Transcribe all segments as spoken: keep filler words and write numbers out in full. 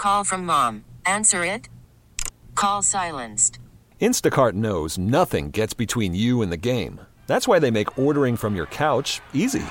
call from mom. Answer it. Call silenced. Instacart knows nothing gets between you and the game. That's why they make ordering from your couch easy.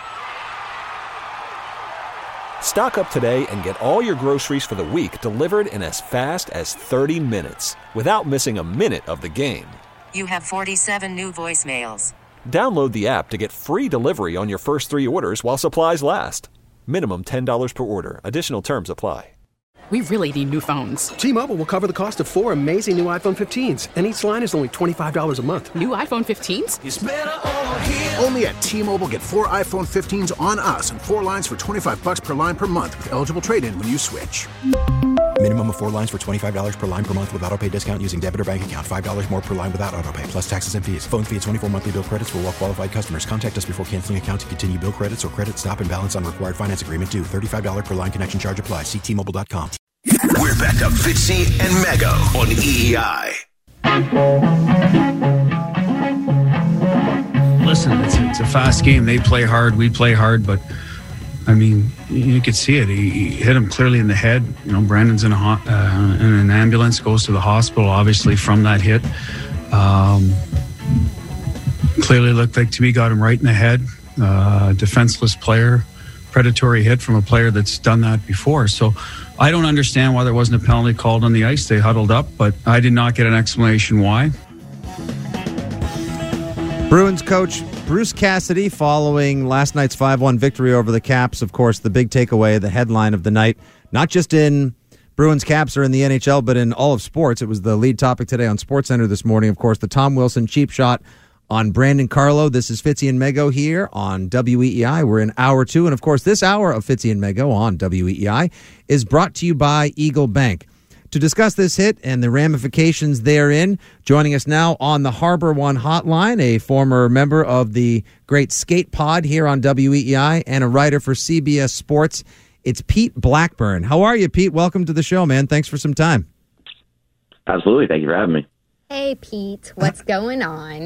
Stock up today and get all your groceries for the week delivered in as fast as thirty minutes without missing a minute of the game. You have forty-seven new voicemails. Download the app to get free delivery on your first three orders while supplies last. Minimum ten dollars per order. Additional terms apply. We really need new phones. T-Mobile will cover the cost of four amazing new iPhone fifteens, and each line is only twenty-five dollars a month. New iPhone fifteens? It's better over here. Only at T-Mobile, get four iPhone fifteens on us and four lines for twenty-five bucks per line per month with eligible trade-in when you switch. Minimum of four lines for twenty-five dollars per line per month with autopay discount using debit or bank account. five dollars more per line without autopay, plus taxes and fees. Phone fee at twenty-four monthly bill credits for well-qualified customers. Contact us before canceling account to continue bill credits or credit stop and balance on required finance agreement due. thirty-five dollars per line connection charge applies. See T Mobile dot com. We're back to Fitzy and Mego on E E I. Listen, it's, it's a fast game. They play hard, we play hard, but I mean, you could see it. He, he hit him clearly in the head. You know, Brandon's in, a, uh, in an ambulance, goes to the hospital, obviously, from that hit. Um, clearly looked like to me got him right in the head. Uh, defenseless player, predatory hit from a player that's done that before. So I don't understand why there wasn't a penalty called on the ice. They huddled up, but I did not get an explanation why. Bruins coach Bruce Cassidy following last night's five one victory over the Caps. Of course, the big takeaway, the headline of the night, not just in Bruins Caps or in the N H L, but in all of sports. It was the lead topic today on SportsCenter this morning. Of course, the Tom Wilson cheap shot on Brandon Carlo. This is Fitzy and Mego here on W E E I. We're in hour two. And, of course, this hour of Fitzy and Mego on W E E I is brought to you by Eagle Bank. To discuss this hit and the ramifications therein, joining us now on the Harbor One hotline, a former member of the great Skate Pod here on W E E I and a writer for C B S Sports, it's Pete Blackburn. How are you, Pete? Welcome to the show, man. Thanks for some time. Absolutely. Thank you for having me. Hey, Pete. What's going on?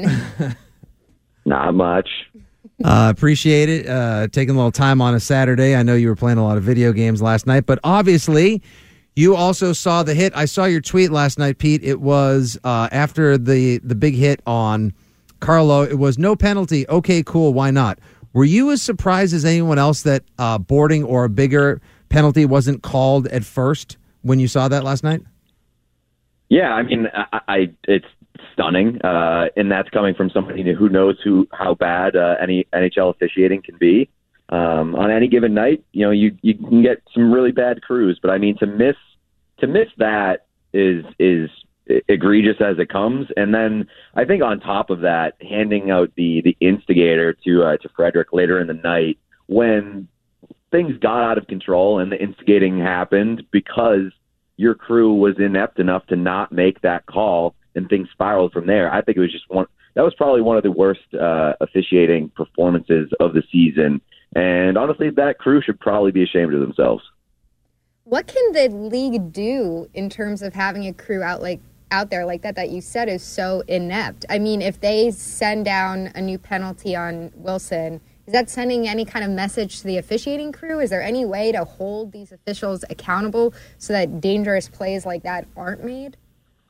Not much. Uh, appreciate it. Uh, taking a little time on a Saturday. I know you were playing a lot of video games last night, but obviously you also saw the hit. I saw your tweet last night, Pete. It was uh, after the, the big hit on Carlo. It was no penalty. Okay, cool. Why not? Were you as surprised as anyone else that uh, boarding or a bigger penalty wasn't called at first when you saw that last night? Yeah, I mean, I, I it's stunning, uh, and that's coming from somebody who knows who how bad uh, any N H L officiating can be. Um, on any given night, you know, you you can get some really bad crews, but I mean, to miss to miss that is is egregious as it comes. And then I think on top of that, handing out the the instigator to uh, to Frederick later in the night when things got out of control and the instigating happened because your crew was inept enough to not make that call and things spiraled from there. I think it was just one, that was probably one of the worst uh, officiating performances of the season. And honestly, that crew should probably be ashamed of themselves. What can the league do in terms of having a crew out like out there like that that you said is so inept? I mean, if they send down a new penalty on Wilson, is that sending any kind of message to the officiating crew? Is there any way to hold these officials accountable so that dangerous plays like that aren't made?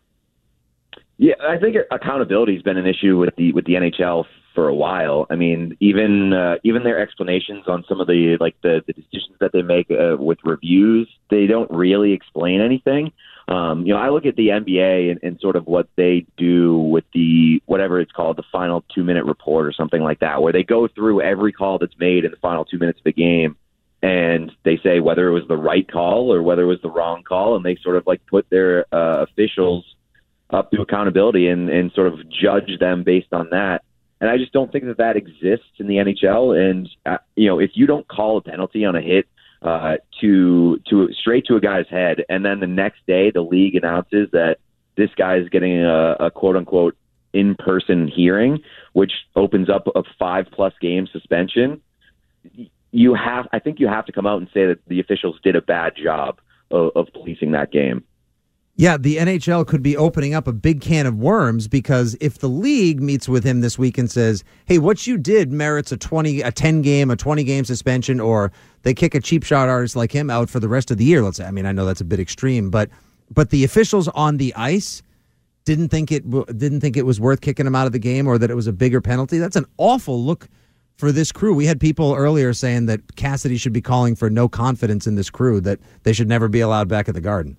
Yeah, I think accountability has been an issue with the with the N H L for a while. I mean, even uh, even their explanations on some of the like the, the decisions that they make uh, with reviews, they don't really explain anything. Um, you know, I look at the N B A and, and sort of what they do with the, whatever it's called, the final two-minute report or something like that, where they go through every call that's made in the final two minutes of the game, and they say whether it was the right call or whether it was the wrong call, and they sort of like put their uh, officials up to accountability and, and sort of judge them based on that. And I just don't think that that exists in the N H L. And, uh, you know, if you don't call a penalty on a hit, Uh, to to straight to a guy's head, and then the next day the league announces that this guy is getting a, a quote unquote in person hearing, which opens up a five plus game suspension. You have, I think, you have to come out and say that the officials did a bad job of, of policing that game. Yeah, the N H L could be opening up a big can of worms, because if the league meets with him this week and says, hey, what you did merits a twenty, a ten game, a twenty game suspension, or they kick a cheap shot artist like him out for the rest of the year. Let's say. I mean, I know that's a bit extreme, but but the officials on the ice didn't think it didn't think it was worth kicking him out of the game, or that it was a bigger penalty. That's an awful look for this crew. We had people earlier saying that Cassidy should be calling for no confidence in this crew, that they should never be allowed back at the Garden.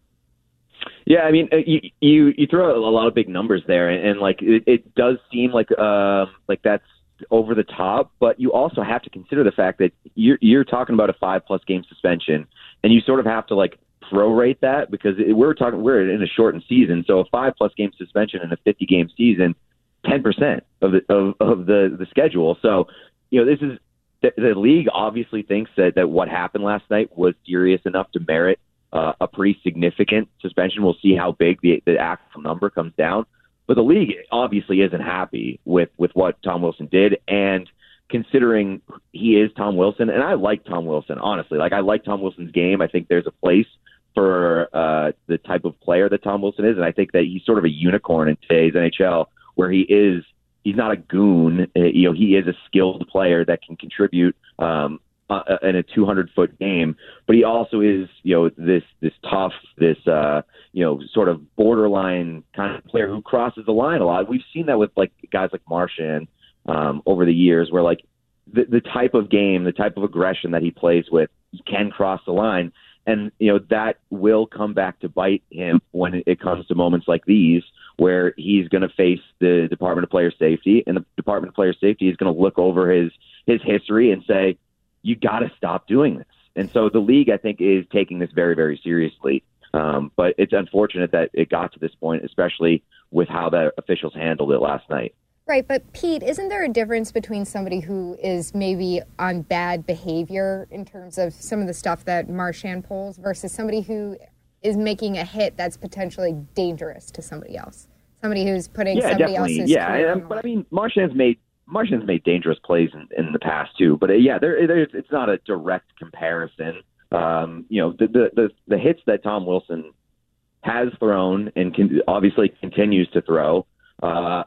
Yeah, I mean, you you, you throw a lot of big numbers there, and, and like it, it does seem like uh, like that's over the top. But you also have to consider the fact that you're you're talking about a five plus game suspension, and you sort of have to like prorate that, because we're talking we're in a shortened season, so a five plus game suspension in a fifty game season, ten percent of the of, of the the schedule. So you know, this is the, the league obviously thinks that that what happened last night was serious enough to merit Uh, a pretty significant suspension. We'll see how big the, the actual number comes down. But the league obviously isn't happy with, with what Tom Wilson did. And considering he is Tom Wilson, and I like Tom Wilson, honestly. Like, I like Tom Wilson's game. I think there's a place for uh, the type of player that Tom Wilson is. And I think that he's sort of a unicorn in today's N H L, where he is, he's not a goon. Uh, you know, he is a skilled player that can contribute um, Uh, in a two hundred foot game, but he also is, you know, this this tough, this uh, you know, sort of borderline kind of player who crosses the line a lot. We've seen that with like guys like Marchand um, over the years, where like the, the type of game, the type of aggression that he plays with, he can cross the line, and you know that will come back to bite him when it comes to moments like these, where he's going to face the Department of Player Safety, and the Department of Player Safety is going to look over his his history and say, you got to stop doing this. And so the league, I think, is taking this very, very seriously. Um, but it's unfortunate that it got to this point, especially with how the officials handled it last night. Right, but Pete, isn't there a difference between somebody who is maybe on bad behavior in terms of some of the stuff that Marchand pulls versus somebody who is making a hit that's potentially dangerous to somebody else? Somebody who's putting yeah, somebody definitely. else's Yeah, career and, on the but I line. mean, Marchand's made Marchand's made dangerous plays in, in the past too. But uh, yeah, there, there, it's not a direct comparison. Um, you know, the, the the the hits that Tom Wilson has thrown and can, obviously continues to throw, uh,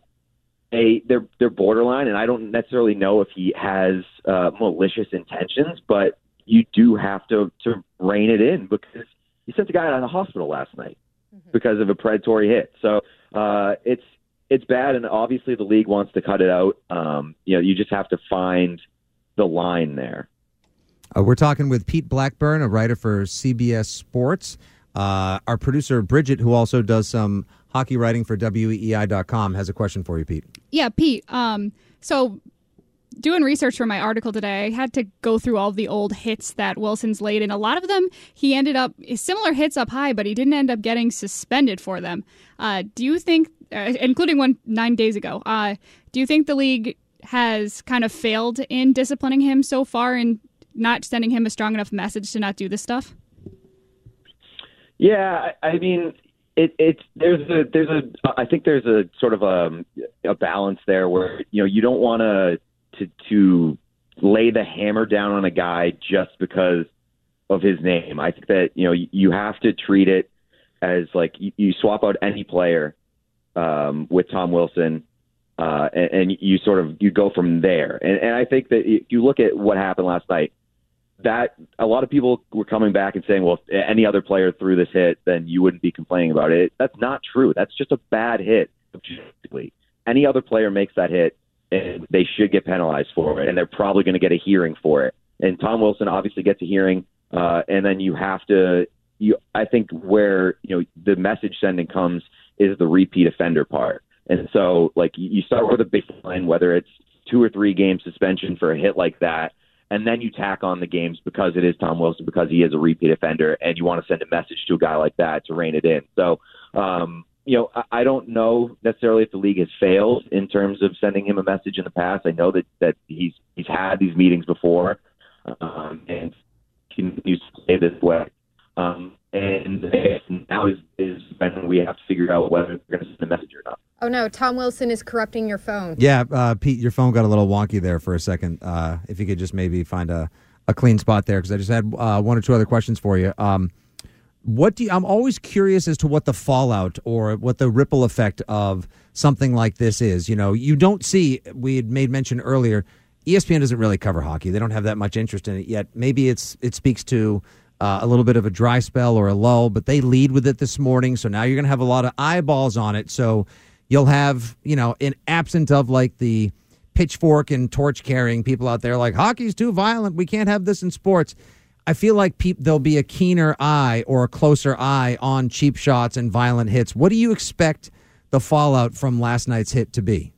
a they're they're borderline, and I don't necessarily know if he has uh, malicious intentions, but you do have to to rein it in, because he sent a guy out of the hospital last night mm-hmm. because of a predatory hit. So uh, it's. It's bad, and obviously the league wants to cut it out. Um, you know, you just have to find the line there. Uh, we're talking with Pete Blackburn, a writer for C B S Sports. Uh, our producer, Bridget, who also does some hockey writing for W E E I dot com, has a question for you, Pete. Yeah, Pete. Um, so doing research for my article today, I had to go through all of the old hits that Wilson's laid, and a lot of them he ended up similar hits up high, but he didn't end up getting suspended for them. Uh, do you think, uh, including one nine days ago, uh, do you think the league has kind of failed in disciplining him so far and not sending him a strong enough message to not do this stuff? Yeah, I, I mean, it, it's there's a there's a I think there's a sort of a, a balance there where, you know, you don't want to to to lay the hammer down on a guy just because of his name. I think that, you know, you, you have to treat it as like you, you swap out any player um, with Tom Wilson, uh, and, and you sort of you go from there. And, and I think that if you look at what happened last night, that a lot of people were coming back and saying, well, if any other player threw this hit, then you wouldn't be complaining about it. That's not true. That's just a bad hit. Objectively, any other player makes that hit, and they should get penalized for it, and they're probably going to get a hearing for it. And Tom Wilson obviously gets a hearing, uh, and then you have to. You, I think where, you know, the message sending comes is the repeat offender part. And so, like, you start with a baseline, whether it's two or three game suspension for a hit like that, and then you tack on the games because it is Tom Wilson, because he is a repeat offender, and you want to send a message to a guy like that to rein it in. So, um, you know, I, I don't know necessarily if the league has failed in terms of sending him a message in the past. I know that, that he's he's had these meetings before, um, and continues to play this way. Um, and now is, is when we have to figure out whether we're going to send a message or not. Oh, no, Tom Wilson is corrupting your phone. Yeah, uh, Pete, your phone got a little wonky there for a second. Uh, if you could just maybe find a, a clean spot there, because I just had uh, one or two other questions for you. Um, what do you, I'm always curious as to what the fallout or what the ripple effect of something like this is. You know, you don't see, we had made mention earlier, E S P N doesn't really cover hockey. They don't have that much interest in it yet. Maybe it's it speaks to uh, a little bit of a dry spell or a lull, but they lead with it this morning. So now you're going to have a lot of eyeballs on it. So you'll have, you know, in absent of like the pitchfork and torch carrying people out there like hockey's too violent, we can't have this in sports. I feel like pe- there'll be a keener eye or a closer eye on cheap shots and violent hits. What do you expect the fallout from last night's hit to be?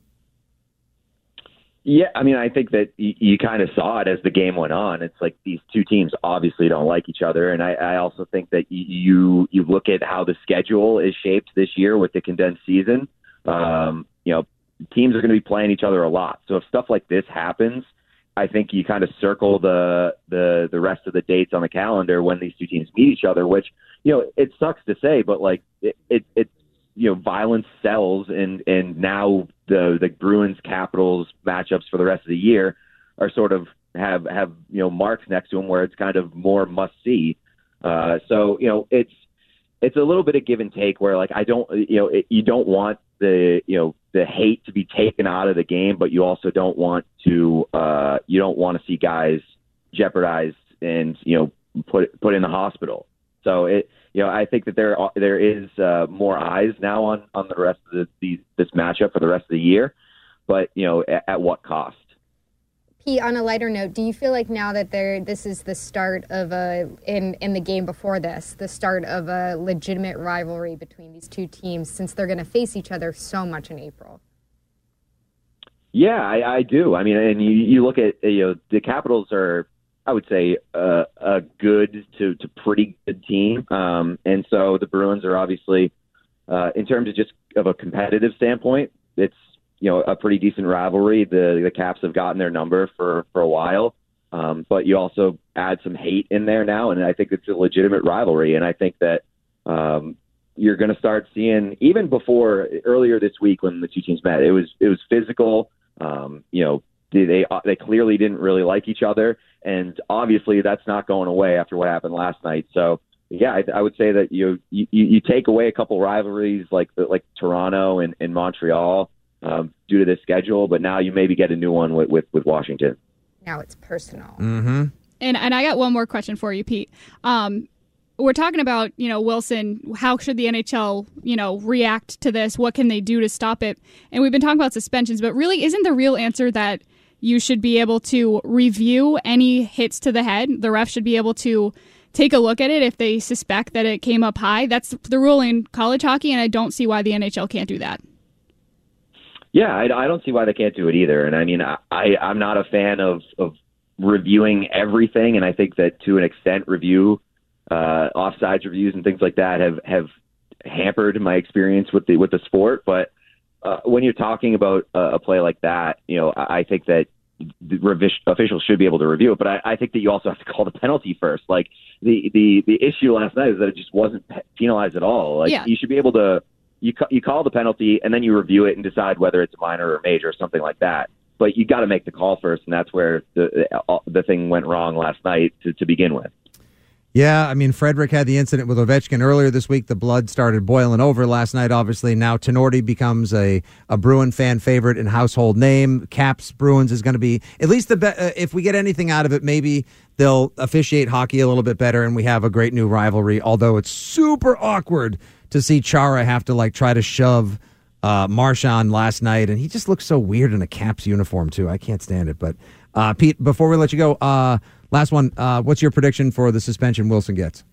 Yeah, I mean, I think that you, you kind of saw it as the game went on. It's like these two teams obviously don't like each other, and I, I also think that you you look at how the schedule is shaped this year with the condensed season. Um, you know, teams are going to be playing each other a lot. So if stuff like this happens, I think you kind of circle the the the rest of the dates on the calendar when these two teams meet each other. Which, you know, it sucks to say, but like it it. it you know, violence sells, and, and now the, the Bruins Capitals matchups for the rest of the year are sort of have, have, you know, marks next to them where it's kind of more must see. Uh, so, you know, it's, it's a little bit of give and take where like, I don't, you know, it, you don't want the, you know, the hate to be taken out of the game, but you also don't want to, uh, you don't want to see guys jeopardized and, you know, put, put in the hospital. So it, you know, I think that there there is uh, more eyes now on, on the rest of the, these, this matchup for the rest of the year, but you know, at, at what cost? Pete, on a lighter note, do you feel like now that there this is the start of a in in the game before this, the start of a legitimate rivalry between these two teams since they're going to face each other so much in April? Yeah, I, I do. I mean, and you, you look at you know the Capitals are, I would say, uh, a good to, to pretty good team. Um, and so the Bruins are obviously, uh, in terms of just of a competitive standpoint, it's, you know, a pretty decent rivalry. The the Caps have gotten their number for, for a while. Um, but you also add some hate in there now, and I think it's a legitimate rivalry. And I think that um, you're going to start seeing, even before, earlier this week when the two teams met, it was it was physical. Um, you know, they, they they clearly didn't really like each other. And obviously, that's not going away after what happened last night. So, yeah, I, I would say that you you, you take away a couple rivalries like like Toronto and, and Montreal um, due to this schedule, but now you maybe get a new one with, with, with Washington. Now it's personal. Mm-hmm. And and I got one more question for you, Pete. Um, we're talking about, you know, Wilson. How should the N H L, you know, react to this? What can they do to stop it? And we've been talking about suspensions, but really, isn't the real answer that you should be able to review any hits to the head? The ref should be able to take a look at it if they suspect that it came up high. That's the rule in college hockey, and I don't see why the N H L can't do that. Yeah, I, I don't see why they can't do it either. And I mean, I, I, I'm not a fan of, of reviewing everything, and I think that to an extent, review uh, offsides reviews and things like that have, have hampered my experience with the with the sport. But Uh, when you're talking about uh, a play like that, you know, I, I think that the revis- officials should be able to review it, but I, I think that you also have to call the penalty first. Like the, the, the issue last night is that it just wasn't penalized at all. Like yeah. you should be able to, you ca- you call the penalty and then you review it and decide whether it's a minor or major or something like that. But you got to make the call first, and that's where the the thing went wrong last night to, to begin with. Yeah, I mean, Frederick had the incident with Ovechkin earlier this week. The blood started boiling over last night, obviously. Now Tenorti becomes a, a Bruin fan favorite and household name. Caps Bruins is going to be, at least the be- uh, if we get anything out of it, maybe they'll officiate hockey a little bit better and we have a great new rivalry, although it's super awkward to see Chara have to like try to shove uh, Marchand last night, and he just looks so weird in a Caps uniform, too. I can't stand it. But, uh, Pete, before we let you go, uh, last one, uh, what's your prediction for the suspension Wilson gets?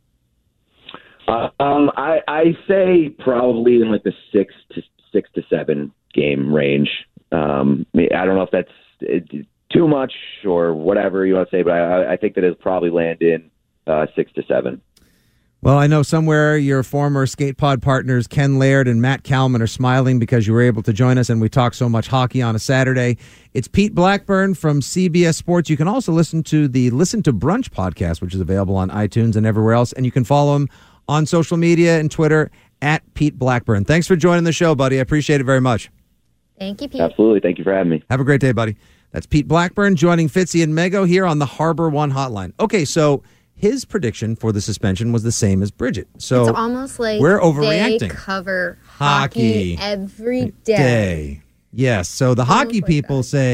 Uh, um, I, I say probably in like the six to six to seven game range. Um, I don't know if that's too much or whatever you want to say, but I, I think that it'll probably land in uh, six to seven. Well, I know somewhere your former Skate Pod partners Ken Laird and Matt Kalman are smiling because you were able to join us and we talk so much hockey on a Saturday. It's Pete Blackburn from C B S Sports. You can also listen to the Listen to Brunch podcast, which is available on iTunes and everywhere else. And you can follow him on social media and Twitter at Pete Blackburn. Thanks for joining the show, buddy. I appreciate it very much. Thank you, Pete. Absolutely. Thank you for having me. Have a great day, buddy. That's Pete Blackburn joining Fitzy and Mego here on the Harbor One Hotline. Okay, so his prediction for the suspension was the same as Bridget. So it's almost like we're overreacting. They cover hockey, hockey every day. day. Yes. So the almost hockey like people that. say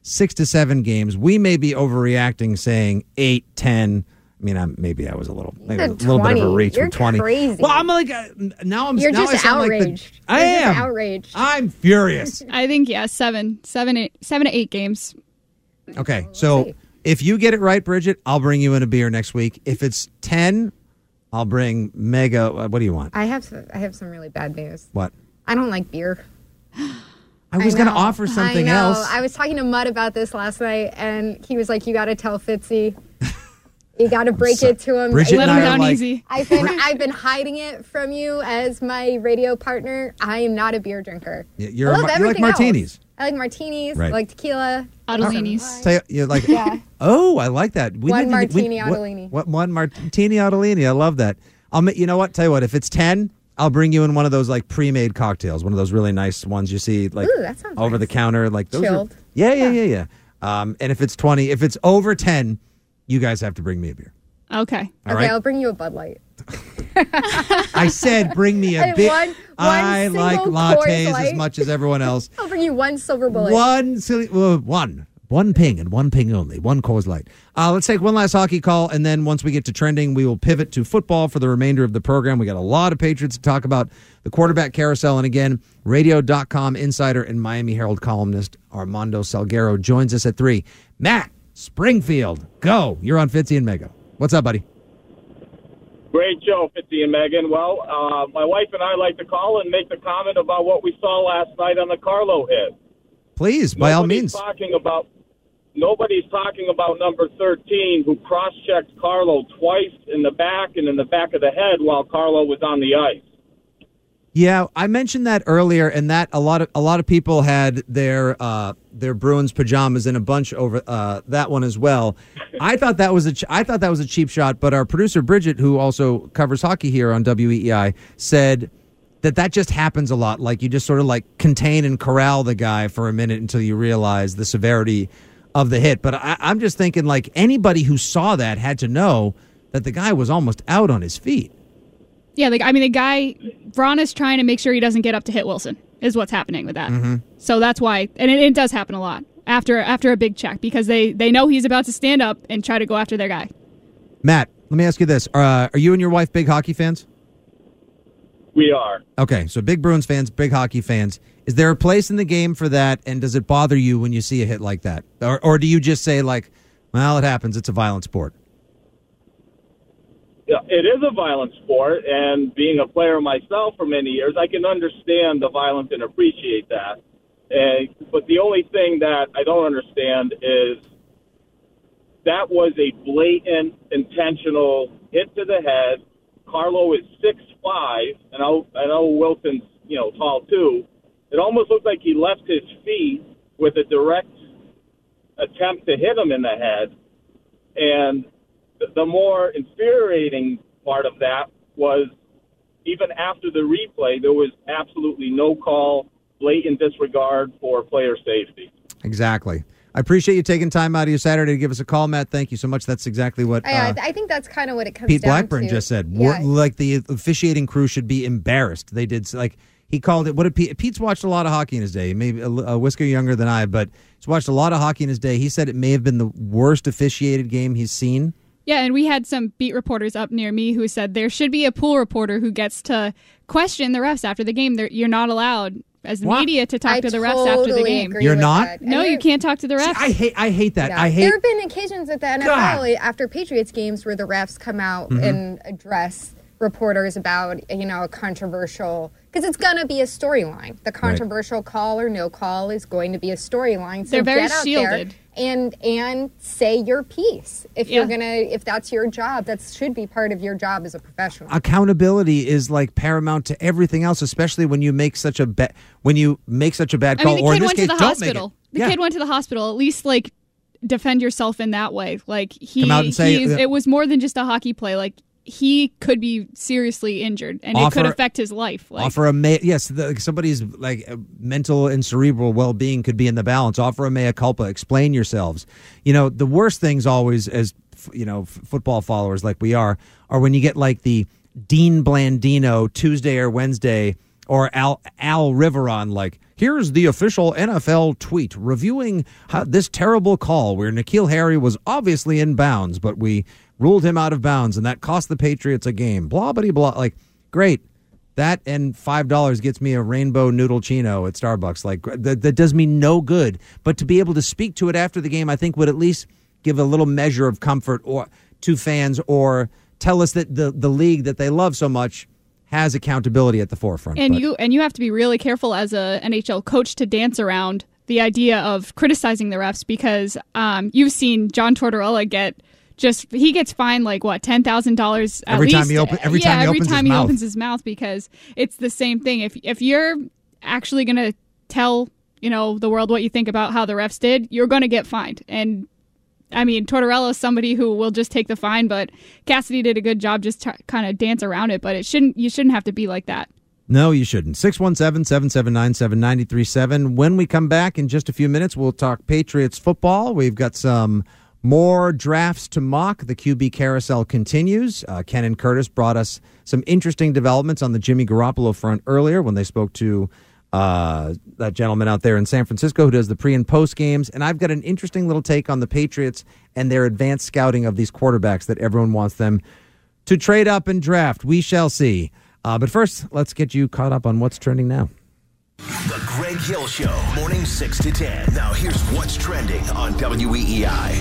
six to seven games. We may be overreacting, saying eight, ten. I mean, I'm, maybe I was a little, maybe a little bit of a reach You're with twenty. Crazy. Well, I'm like, uh, now I'm. You're now just I sound outraged. Like the, I You're am just outraged. I'm furious. I think yeah, seven, seven, eight, seven to eight games. Okay, so if you get it right, Bridget, I'll bring you in a beer next week. If it's ten, I'll bring Mega. Uh, what do you want? I have some, I have some really bad news. What? I don't like beer. I was going to offer something I know. else. I was talking to Mutt about this last night, and he was like, "You got to tell Fitzy. You got to break So- it to him. Bridget Let and him I are down like- easy. I've been I've been hiding it from you as my radio partner. I am not a beer drinker. Y- You're I a love mar- you like everything else. martinis. I like martinis. Right. I like tequila. Adelinis. Tell you, you're like, Yeah. oh, I like that. We One need to- we- martini what- Adalini. What, one martini Adalini? I love that. I'll. ma- You know what? Tell you what. If it's ten, I'll bring you in one of those like pre-made cocktails, one of those really nice ones you see like Ooh, that sounds over nice. the counter, like those. Chilled. Are, yeah, yeah, yeah, yeah. Um, and if it's twenty, if it's over ten, you guys have to bring me a beer. Okay. All okay, right. I'll bring you a Bud Light. I said bring me a And beer. one- one I single like Coors lattes as Light. much as everyone else. I'll bring you one silver bullet. One silly, uh, one, one ping and one ping only. One Coors Light. Uh, let's take one last hockey call, and then once we get to trending, we will pivot to football for the remainder of the program. We got a lot of Patriots to talk about. The quarterback carousel, and again, radio dot com insider and Miami Herald columnist Armando Salguero joins us at three. Matt Springfield, go! You're on Fitzy and Mega. What's up, buddy? Great show, Fitzy and Megan. Well, uh, my wife and I like to call and make the comment about what we saw last night on the Carlo hit. Please, by all Nobody's means. Talking about, nobody's talking about number thirteen, who cross-checked Carlo twice in the back and in the back of the head while Carlo was on the ice. Yeah, I mentioned that earlier, and that a lot of a lot of people had their uh, their Bruins pajamas in a bunch over uh, that one as well. I thought that was a ch- I thought that was a cheap shot, but our producer Bridget, who also covers hockey here on W E E I, said that that just happens a lot. Like you just sort of like contain and corral the guy for a minute until you realize the severity of the hit. But I, I'm just thinking like anybody who saw that had to know that the guy was almost out on his feet. Yeah, like I mean, the guy Braun is trying to make sure he doesn't get up to hit Wilson. Is what's happening with that. Mm-hmm. So that's why, and it, it does happen a lot after after a big check because they they know he's about to stand up and try to go after their guy. Matt, let me ask you this: uh, Are you and your wife big hockey fans? We are. Okay, so big Bruins fans, big hockey fans. Is there a place in the game for that, and does it bother you when you see a hit like that? Or, or do you just say, like, well, it happens, it's a violent sport? Yeah, it is a violent sport, and being a player myself for many years, I can understand the violence and appreciate that. Uh, but the only thing that I don't understand is that was a blatant, intentional hit to the head. Carlo is six five, and I know, I know Wilson's, you know, tall too. It almost looked like he left his feet with a direct attempt to hit him in the head. And th- the more infuriating part of that was even after the replay, there was absolutely no call, blatant disregard for player safety. Exactly. I appreciate you taking time out of your Saturday to give us a call, Matt. Thank you so much. That's exactly what I, uh, I think that's kind of what it comes Pete down Blackburn to. just said. Yeah. We're- like the officiating crew should be embarrassed. They did like he called it. What did Pete? Pete's watched a lot of hockey in his day. Maybe a, a whisker younger than I, but he's watched a lot of hockey in his day. He said it may have been the worst officiated game he's seen. Yeah, and we had some beat reporters up near me who said there should be a pool reporter who gets to question the refs after the game. They're, you're not allowed as the What? media to talk I to the refs after the totally game. agree You're with not? that. No, And you there- can't talk to the refs. I hate. I hate that. Yeah. I hate. There have been occasions at the N F L God. after Patriots games where the refs come out Mhm. and address reporters about, you know, a controversial, because it's going to be a storyline. The controversial call or no call is going to be a storyline. So They're very get out shielded. there and and say your piece. If Yeah. you're gonna, if that's your job, that should be part of your job as a professional. Accountability is like paramount to everything else, especially when you make such a bad when you make such a bad I call. mean, the or kid in this went case, to the don't hospital. make it. The Yeah. kid went to the hospital. At least, like, defend yourself in that way. Like he, Come out and say- he's, it was more than just a hockey play. Like he could be seriously injured, and Offer- it could affect his life. Like, Offer a ma- yes, the, somebody's like uh, mental and cerebral well being could be in the balance. Offer a mea culpa. Explain yourselves. You know, the worst things always, as f- you know, f- football followers like we are, are when you get like the Dean Blandino Tuesday or Wednesday Or Al, Al Riveron, like, here's the official N F L tweet reviewing how, this terrible call where N'Keal Harry was obviously in bounds, but we ruled him out of bounds, and that cost the Patriots a game. Blah, blah, blah. Like, great. That and five dollars gets me a rainbow noodle chino at Starbucks. Like, that, that does me no good. But to be able to speak to it after the game, I think would at least give a little measure of comfort or to fans, or tell us that the, the league that they love so much has accountability at the forefront. And but. you and you have to be really careful as a N H L coach to dance around the idea of criticizing the refs, because um, you've seen John Tortorella get just he gets fined like what ten thousand dollars at every least. time he open every yeah, time he every opens time his he mouth. opens his mouth, because it's the same thing. If if you're actually going to tell you know the world what you think about how the refs did, you're going to get fined. And I mean, Tortorella is somebody who will just take the fine, but Cassidy did a good job just to kind of dance around it. But it shouldn't you shouldn't have to be like that. No, you shouldn't. six one seven, seven seven nine, seven nine three seven. When we come back in just a few minutes, we'll talk Patriots football. We've got some more drafts to mock. The Q B carousel continues. Uh, Ken and Curtis brought us some interesting developments on the Jimmy Garoppolo front earlier when they spoke to uh, that gentleman out there in San Francisco who does the pre and post games. And I've got an interesting little take on the Patriots and their advanced scouting of these quarterbacks that everyone wants them to trade up and draft. We shall see. Uh, but first, let's get you caught up on what's trending now. The Greg Hill Show, morning six to ten. Now here's what's trending on W E E I.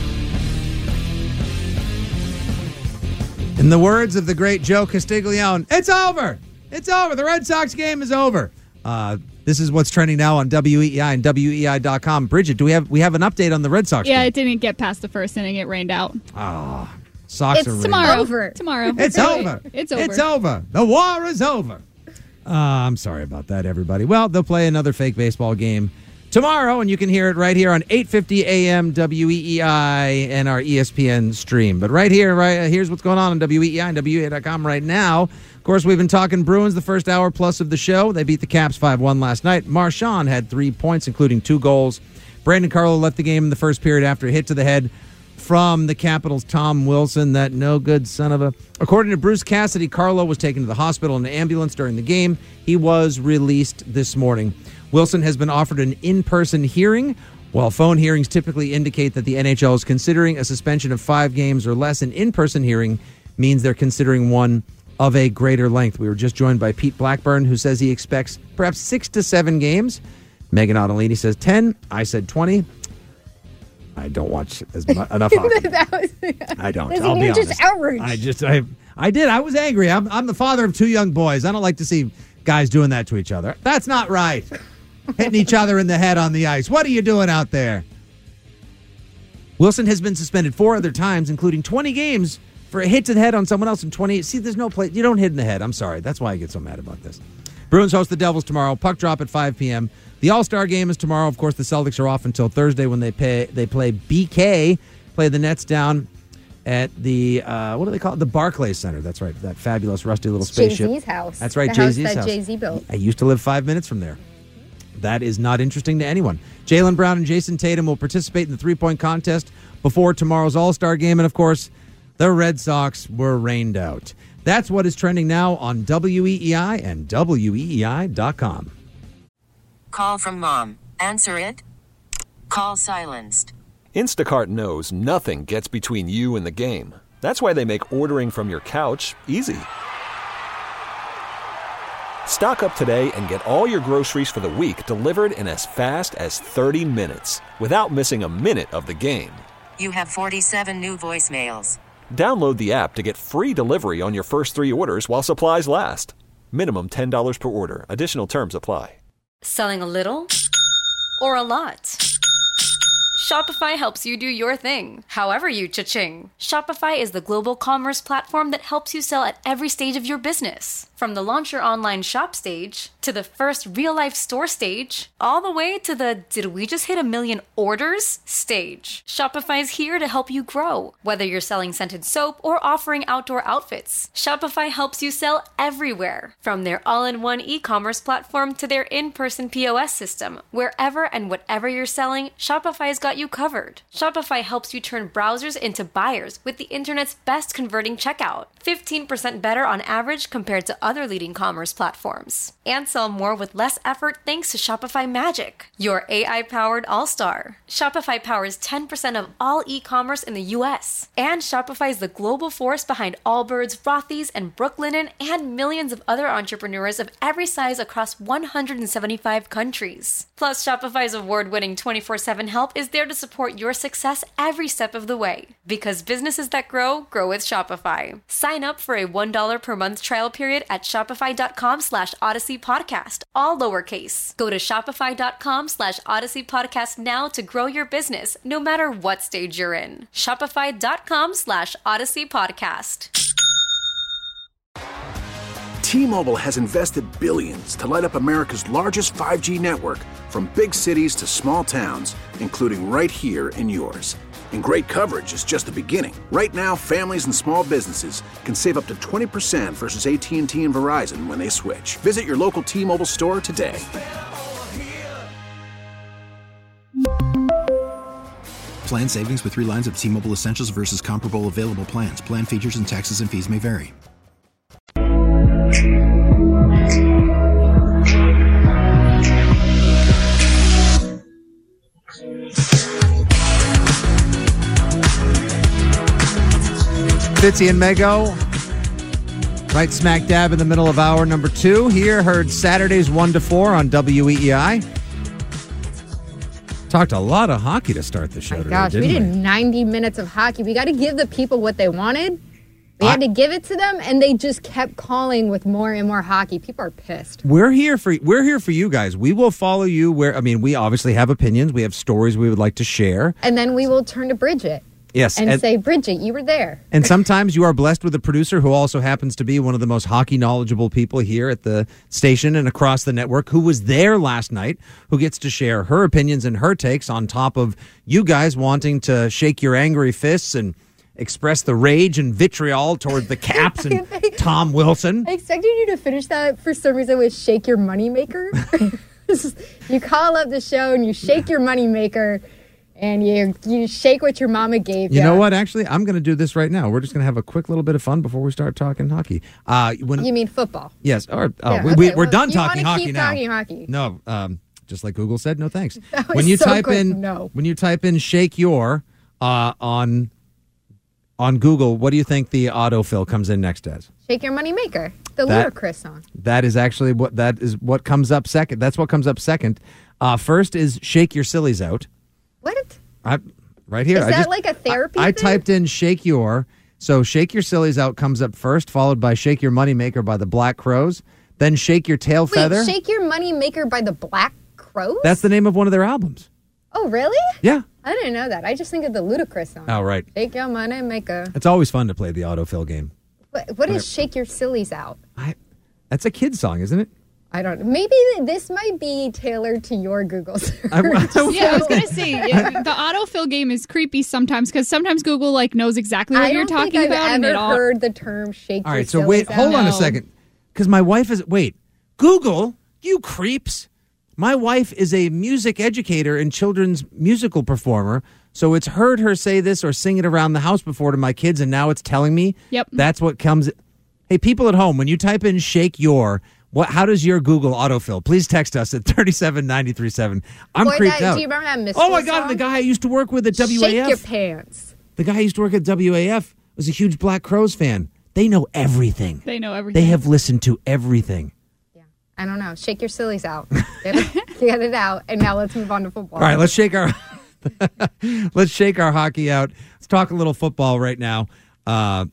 In the words of the great Joe Castiglione, it's over. It's over. The Red Sox game is over. Uh, this is what's trending now on W E E I and W E E I dot com. Bridget, do we have we have an update on the Red Sox Yeah, game? it didn't get past the first inning. It rained out. Oh, Sox it's are tomorrow. Over. Tomorrow. It's over. It's over. It's over. The war is over. Uh, I'm sorry about that, everybody. Well, they'll play another fake baseball game tomorrow, and you can hear it right here on eight fifty A M W E E I and our E S P N stream. But right here, right here's what's going on on W E E I and W E E I dot com right now. Of course, we've been talking Bruins the first hour plus of the show. They beat the Caps five one last night. Marchand had three points, including two goals. Brandon Carlo left the game in the first period after a hit to the head from the Capitals' Tom Wilson, that no-good son of a... According to Bruce Cassidy, Carlo was taken to the hospital in an ambulance during the game. He was released this morning. Wilson has been offered an in-person hearing. While phone hearings typically indicate that the N H L is considering a suspension of five games or less, an in-person hearing means they're considering one of a greater length. We were just joined by Pete Blackburn, who says he expects perhaps six to seven games. Megan Ottolini says ten. I said twenty. I don't watch as much, enough hockey. That was, I don't. Listen, I'll be you're honest. just outraged. I just, I, I did. I was angry. I'm, I'm the father of two young boys. I don't like to see guys doing that to each other. That's not right. Hitting each other in the head on the ice. What are you doing out there? Wilson has been suspended four other times, including twenty games for a hit to the head on someone else in twenty. See, there's no play. You don't hit in the head. I'm sorry. That's why I get so mad about this. Bruins host the Devils tomorrow. Puck drop at five p.m. The All-Star game is tomorrow. Of course, the Celtics are off until Thursday when they pay, they play B K, play the Nets down at the, uh, what do they call it? The Barclays Center. That's right. That fabulous, rusty little spaceship. Jay-Z's house. That's right, the Jay-Z's house. that house. Jay-Z built. I used to live five minutes from there. That is not interesting to anyone. Jaylen Brown and Jason Tatum will participate in the three-point contest before tomorrow's All-Star game. And, of course, the Red Sox were rained out. That's what is trending now on W E E I and W E E I dot com. Call from mom. Answer it. Call silenced. Instacart knows nothing gets between you and the game. That's why they make ordering from your couch easy. Stock up today and get all your groceries for the week delivered in as fast as thirty minutes without missing a minute of the game. You have forty-seven new voicemails. Download the app to get free delivery on your first three orders while supplies last. Minimum ten dollars per order. Additional terms apply. Selling a little or a lot? Shopify helps you do your thing, however you cha-ching. Shopify is the global commerce platform that helps you sell at every stage of your business. From the launch your online shop stage, to the first real-life store stage, all the way to the did we just hit a million orders stage. Shopify's here to help you grow. Whether you're selling scented soap or offering outdoor outfits, Shopify helps you sell everywhere. From their all-in-one e-commerce platform to their in-person P O S system, wherever and whatever you're selling, Shopify's got got you covered. Shopify helps you turn browsers into buyers with the internet's best converting checkout. fifteen percent better on average compared to other leading commerce platforms. And sell more with less effort thanks to Shopify Magic, your A I-powered all-star. Shopify powers ten percent of all e-commerce in the U S. And Shopify is the global force behind Allbirds, Rothy's, and Brooklinen, and millions of other entrepreneurs of every size across one hundred seventy-five countries. Plus, Shopify's award-winning twenty-four seven help is there to support your success every step of the way. Because businesses that grow, grow with Shopify. Sign up for a one dollar per month trial period at shopify.com slash Odyssey Podcast, all lowercase. Go to shopify.com slash Odyssey Podcast now to grow your business, no matter what stage you're in. Shopify.com slash Odyssey Podcast. T-Mobile has invested billions to light up America's largest five G network, from big cities to small towns, including right here in yours. And great coverage is just the beginning. Right now, families and small businesses can save up to twenty percent versus A T and T and Verizon when they switch. Visit your local T-Mobile store today. Plan savings with three lines of T-Mobile Essentials versus comparable available plans. Plan features and taxes and fees may vary. Fitzy and Mego, right smack dab in the middle of hour number two. Here, heard Saturdays one to four on W E E I. Talked a lot of hockey to start the show My today, gosh, we didn't did we? ninety minutes of hockey. We got to give the people what they wanted. We had to give it to them, and they just kept calling with more and more hockey. People are pissed. We're here for we're here for you guys. We will follow you where I mean, we obviously have opinions. We have stories we would like to share. And then we will turn to Bridget. Yes, And, and- say, Bridget, you were there. And sometimes you are blessed with a producer who also happens to be one of the most hockey knowledgeable people here at the station and across the network, who was there last night, who gets to share her opinions and her takes on top of you guys wanting to shake your angry fists and express the rage and vitriol toward the Caps and Tom Wilson. I expected you to finish that for some reason with shake your moneymaker. You call up the show and you shake your moneymaker. And you you shake what your mama gave you. You know what? Actually, I'm going to do this right now. We're just going to have a quick little bit of fun before we start talking hockey. Uh, when You mean football? Yes. Or, oh, Yeah, we, okay, we, we're well, done you talking wanna hockey keep now. talking hockey. No, um, just like Google said, no thanks. That was when you so type quick, in no. when you type in "shake your" uh, on on Google, what do you think the autofill comes in next as? Shake your moneymaker. The That- Ludacris song. That is actually what that is what comes up second. That's what comes up second. Uh, first is "shake your sillies out." What? I, right here. Is I that just, like a therapy I, I thing? typed in "shake your," so "shake your sillies out" comes up first, followed by "shake your moneymaker" by the Black Crows, then "shake your tail Wait, feather." Shake Your Moneymaker by the Black Crows? That's the name of one of their albums. Oh, really? Yeah. I didn't know that. I just think of the Ludacris song. Oh, right. Shake Your Moneymaker. It's always fun to play the autofill game. What, what is Shake Your Sillies Out? That's a kid's song, isn't it? I don't know. Maybe this might be tailored to your Google search. I- Yeah, I was gonna say yeah, the autofill game is creepy sometimes because sometimes Google like knows exactly what I you're don't talking think I've about, and ever it all. heard the term "shake All your right, so sillies wait, hold out." on a second. Because my wife is, wait, Google, you creeps. My wife is a music educator and children's musical performer, so it's heard her say this or sing it around the house before to my kids, and now it's telling me Yep. that's what comes. Hey, people at home, when you type in "shake your," what? How does your Google autofill? Please text us at three seven nine three seven. I'm Boy, creeped that- out. Do you remember that Miss Oh my School God! song? The guy I used to work with at W A F. Shake your pants. The guy I used to work at W A F was a huge Black Crows fan. They know everything. They know everything. They have listened to everything. I don't know. Shake your sillies out. Get it, get it out. And now let's move on to football. All right, let's shake our let's shake our hockey out. Let's talk a little football right now. Uh,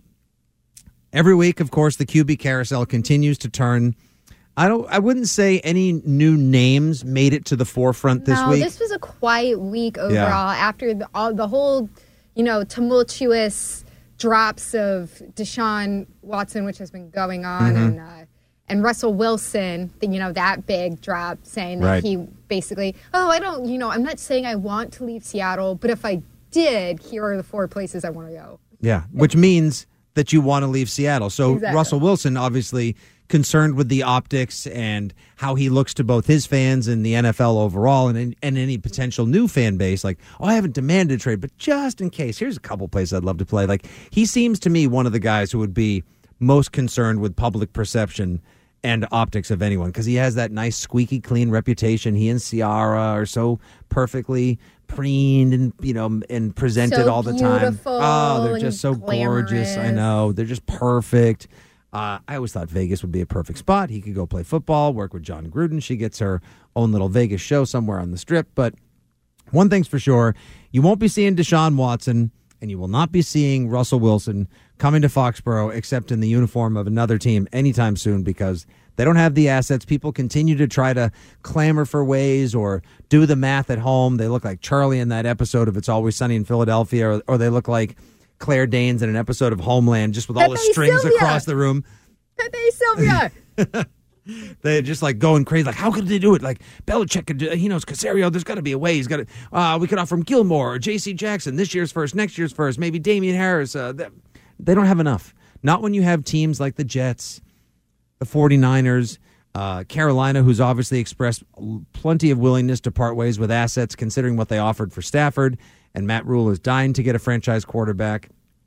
every week, of course, the Q B carousel continues to turn. I don't. I wouldn't say any new names made it to the forefront this no, week. this was a quiet week overall after the, all, the whole, you know, tumultuous drops of Deshaun Watson, which has been going on, Mhm. and uh, and Russell Wilson, the, you know, that big drop saying that Right. he basically, oh, I don't, you know, I'm not saying I want to leave Seattle, but if I did, here are the four places I want to go. Yeah, which means that you want to leave Seattle. So Exactly. Russell Wilson obviously concerned with the optics and how he looks to both his fans and the N F L overall and, and any potential new fan base. Like, oh, I haven't demanded a trade, but just in case, here's a couple places I'd love to play. Like, he seems to me one of the guys who would be most concerned with public perception and optics of anyone, because he has that nice squeaky clean reputation. He and Ciara are so perfectly preened and, you know, and presented so all the time. Oh, they're just so glamorous. gorgeous. I know. They're just perfect. Uh, I always thought Vegas would be a perfect spot. He could go play football, work with John Gruden. She gets her own little Vegas show somewhere on the Strip. But one thing's for sure, you won't be seeing Deshaun Watson and you will not be seeing Russell Wilson coming to Foxborough except in the uniform of another team anytime soon, because they don't have the assets. People continue to try to clamor for ways or do the math at home. They look like Charlie in that episode of It's Always Sunny in Philadelphia, or, or they look like Claire Danes in an episode of Homeland, just with all Pepe the strings Sylvia. across the room. Pepe Sylvia. They're just like going crazy. Like, how could they do it? Like, Belichick could do, he knows Caserio. There's got to be a way. He's got to, uh, we could offer him Gilmore or J C Jackson, this year's first, next year's first, maybe Damian Harris. Uh, they, they don't have enough. Not when you have teams like the Jets, the 49ers, uh, Carolina, who's obviously expressed plenty of willingness to part ways with assets, considering what they offered for Stafford, and Matt Rule is dying to get a franchise quarterback.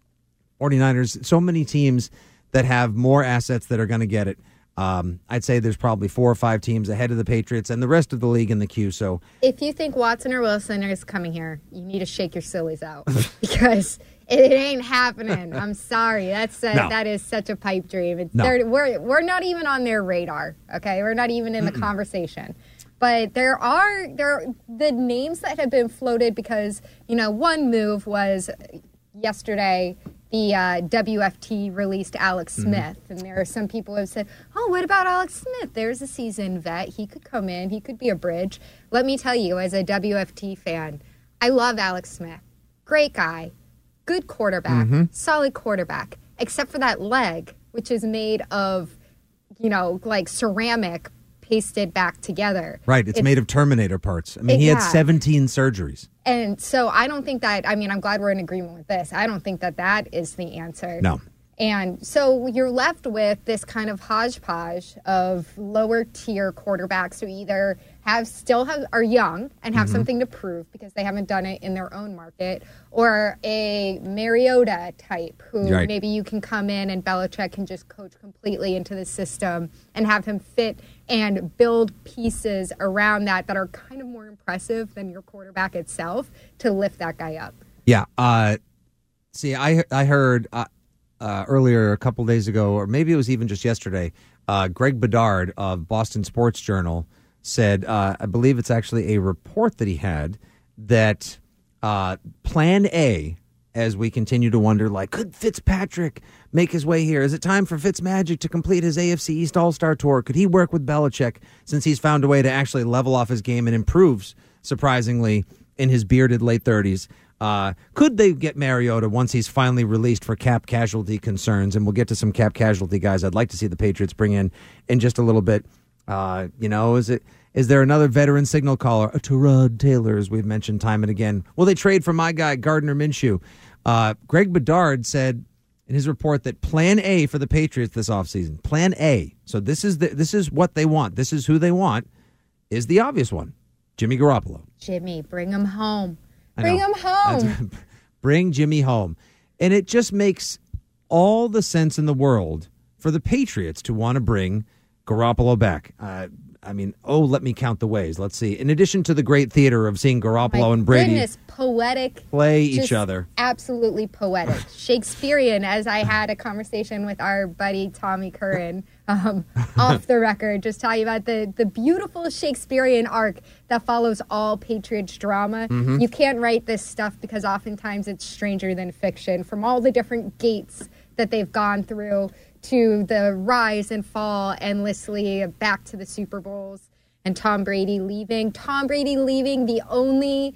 49ers, so many teams that have more assets that are going to get it. Um, I'd say there's probably four or five teams ahead of the Patriots and the rest of the league in the queue. So if you think Watson or Wilson is coming here, you need to shake your sillies out because it, it ain't happening. I'm sorry. That's a, no. That is such a pipe dream. It's, no. We're we're not even on their radar. Okay, we're not even in the Mm-mm. conversation. But there are there the names that have been floated because, you know, one move was yesterday. The uh, W F T released Alex Smith, mm-hmm. and there are some people who have said, oh, what about Alex Smith? There's a seasoned vet. He could come in. He could be a bridge. Let me tell you, as a W F T fan, I love Alex Smith. Great guy. Good quarterback. Mm-hmm. Solid quarterback. Except for that leg, which is made of, you know, like ceramic pasted back together. Right. It's, it's made of Terminator parts. I mean, it, he had yeah. seventeen surgeries. And so I don't think that, I mean, I'm glad we're in agreement with this. I don't think that that is the answer. No. And so you're left with this kind of hodgepodge of lower tier quarterbacks who either have still have are young and have mm-hmm. something to prove because they haven't done it in their own market, or a Mariota type who right. maybe you can come in and Belichick can just coach completely into the system and have him fit and build pieces around that that are kind of more impressive than your quarterback itself to lift that guy up. Yeah. Uh, see, I I heard uh, uh, earlier a couple days ago, or maybe it was even just yesterday, uh, Greg Bedard of Boston Sports Journal said, uh, I believe it's actually a report that he had, that uh, Plan A, as we continue to wonder, like, could Fitzpatrick make his way here? Is it time for Fitzmagic to complete his A F C East All-Star Tour? Could he work with Belichick since he's found a way to actually level off his game and improves, surprisingly, in his bearded late thirties? Uh, could they get Mariota once he's finally released for cap casualty concerns? And we'll get to some cap casualty guys I'd like to see the Patriots bring in in just a little bit. Uh, you know, is it is there another veteran signal caller, a Tyrod Taylor, as we've mentioned time and again? Will they trade for my guy, Gardner Minshew? Uh, Greg Bedard said in his report that Plan A for the Patriots this offseason, Plan A, so this is the, this is what they want, this is who they want, is the obvious one, Jimmy Garoppolo. Jimmy, bring him home. Bring him home. Bring Jimmy home. And it just makes all the sense in the world for the Patriots to want to bring Garoppolo back. Uh, I mean, oh, let me count the ways. Let's see. In addition to the great theater of seeing Garoppolo My and Brady goodness, poetic, play each other. Absolutely poetic. Shakespearean, as I had a conversation with our buddy Tommy Curran um, off the record, just talking about the, the beautiful Shakespearean arc that follows all Patriots drama. Mm-hmm. You can't write this stuff because oftentimes it's stranger than fiction from all the different gates that they've gone through, to the rise and fall endlessly back to the Super Bowls and Tom Brady leaving. Tom Brady leaving, the only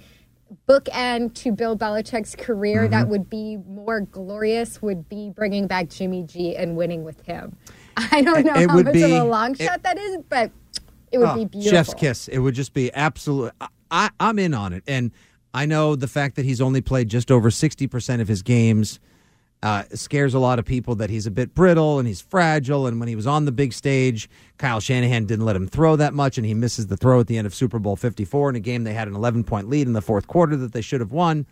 bookend to Bill Belichick's career mm-hmm. that would be more glorious would be bringing back Jimmy G and winning with him. I don't know it how much be, of a long shot it, that is, but it would oh, be beautiful. Chef's kiss. It would just be absolute. I, I'm in on it. And I know the fact that he's only played just over sixty percent of his games Uh, scares a lot of people that he's a bit brittle and he's fragile. And when he was on the big stage, Kyle Shanahan didn't let him throw that much, and he misses the throw at the end of Super Bowl fifty-four in a game they had an eleven-point lead in the fourth quarter that they should have won.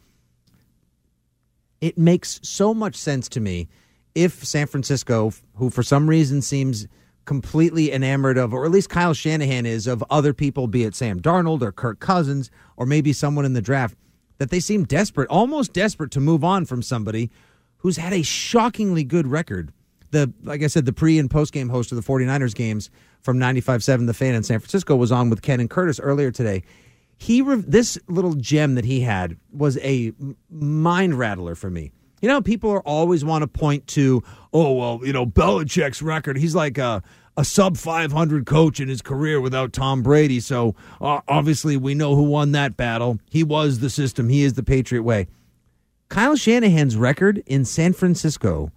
It makes so much sense to me if San Francisco, who for some reason seems completely enamored of, or at least Kyle Shanahan is, of other people, be it Sam Darnold or Kirk Cousins or maybe someone in the draft, that they seem desperate, almost desperate to move on from somebody who's had a shockingly good record. The Like I said, the pre- and post-game host of the 49ers games from ninety-five point seven The Fan in San Francisco was on with Ken and Curtis earlier today. He re- This little gem that he had was a mind rattler for me. You know, people are always want to point to, oh, well, you know, Belichick's record. He's like a, a sub five hundred coach in his career without Tom Brady. So uh, obviously we know who won that battle. He was the system. He is the Patriot way. Kyle Shanahan's record in San Francisco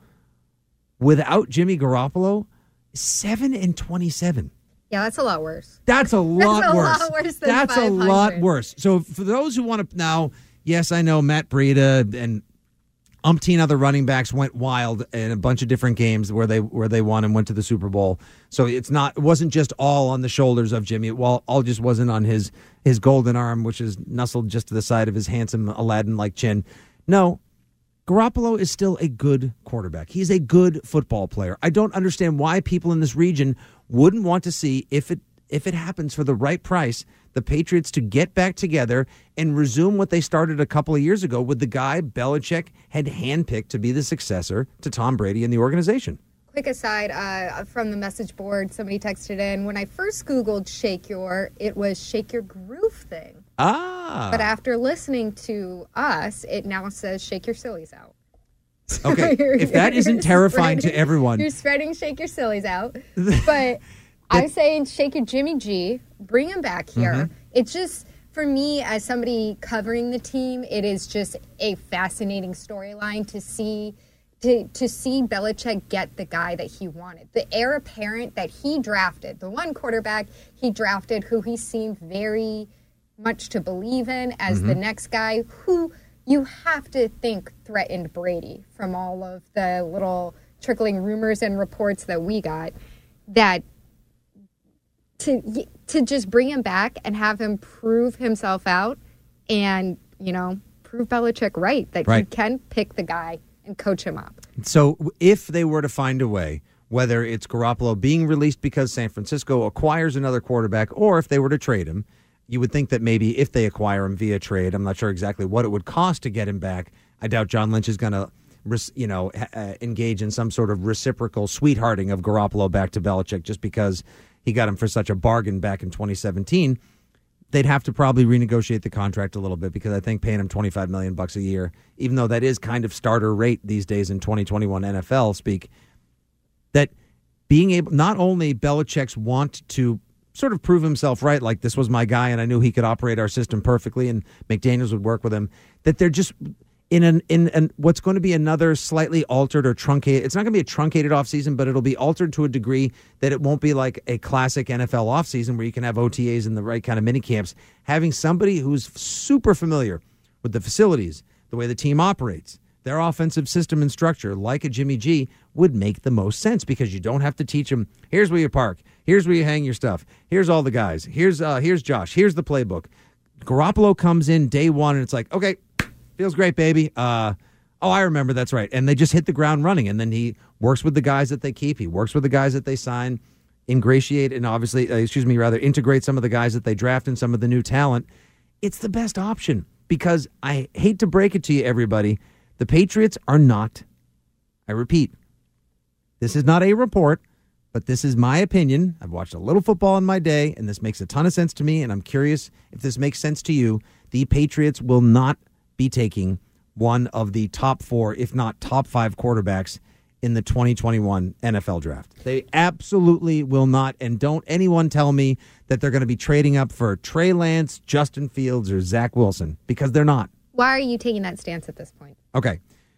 without Jimmy Garoppolo is seven and twenty-seven. Yeah, that's a lot worse. That's a lot that's a worse. Lot worse than that's five hundred. A lot worse. So for those who want to now, yes, I know Matt Breida and umpteen other running backs went wild in a bunch of different games where they where they won and went to the Super Bowl. So it's not it wasn't just all on the shoulders of Jimmy. Well, all just wasn't on his his golden arm, which is nestled just to the side of his handsome Aladdin-like chin. No, Garoppolo is still a good quarterback. He's a good football player. I don't understand why people in this region wouldn't want to see, if it if it happens for the right price, the Patriots to get back together and resume what they started a couple of years ago with the guy Belichick had handpicked to be the successor to Tom Brady in the organization. Quick aside, uh, from the message board, somebody texted in, when I first Googled Shake Your, it was Shake Your Groove Thing. Ah. But after listening to us, it now says Shake Your Sillies Out. Okay, if that isn't terrifying to everyone. You're spreading Shake Your Sillies Out. But I'm saying Shake Your Jimmy G, bring him back here. Mm-hmm. It's just, for me, as somebody covering the team, it is just a fascinating storyline to see To, to see Belichick get the guy that he wanted, the heir apparent that he drafted, the one quarterback he drafted who he seemed very much to believe in as mm-hmm. the next guy, who you have to think threatened Brady from all of the little trickling rumors and reports that we got, that to to just bring him back and have him prove himself out and, you know, prove Belichick right, that right. he can pick the guy and coach him up. So if they were to find a way, whether it's Garoppolo being released because San Francisco acquires another quarterback, or if they were to trade him, you would think that maybe if they acquire him via trade, I'm not sure exactly what it would cost to get him back. I doubt John Lynch is going to, you know, uh, engage in some sort of reciprocal sweethearting of Garoppolo back to Belichick just because he got him for such a bargain back in twenty seventeen. They'd have to probably renegotiate the contract a little bit, because I think paying him twenty-five million dollars bucks a year, even though that is kind of starter rate these days in twenty twenty-one N F L speak, that being able, not only Belichick's want to sort of prove himself right, like this was my guy and I knew he could operate our system perfectly and McDaniels would work with him, that they're just in an in an, what's going to be another slightly altered or truncated, it's not going to be a truncated offseason, but it'll be altered to a degree that it won't be like a classic N F L offseason where you can have O T As and the right kind of mini camps. Having somebody who's super familiar with the facilities, the way the team operates, their offensive system and structure, like a Jimmy G, would make the most sense, because you don't have to teach them, here's where you park, here's where you hang your stuff, here's all the guys, here's uh, here's Josh, here's the playbook. Garoppolo comes in day one and it's like, okay, feels great, baby. Uh, oh, I remember. That's right. And they just hit the ground running. And then he works with the guys that they keep. He works with the guys that they sign, ingratiate, and obviously, uh, excuse me, rather integrate some of the guys that they draft and some of the new talent. It's the best option, because I hate to break it to you, everybody, the Patriots are not, I repeat, this is not a report, but this is my opinion. I've watched a little football in my day, and this makes a ton of sense to me, and I'm curious if this makes sense to you. The Patriots will not be taking one of the top four, if not top five quarterbacks in the twenty twenty-one N F L draft. They absolutely will not, and don't anyone tell me that they're going to be trading up for Trey Lance, Justin Fields, or Zach Wilson, because they're not. Why are you taking that stance at this point? Okay.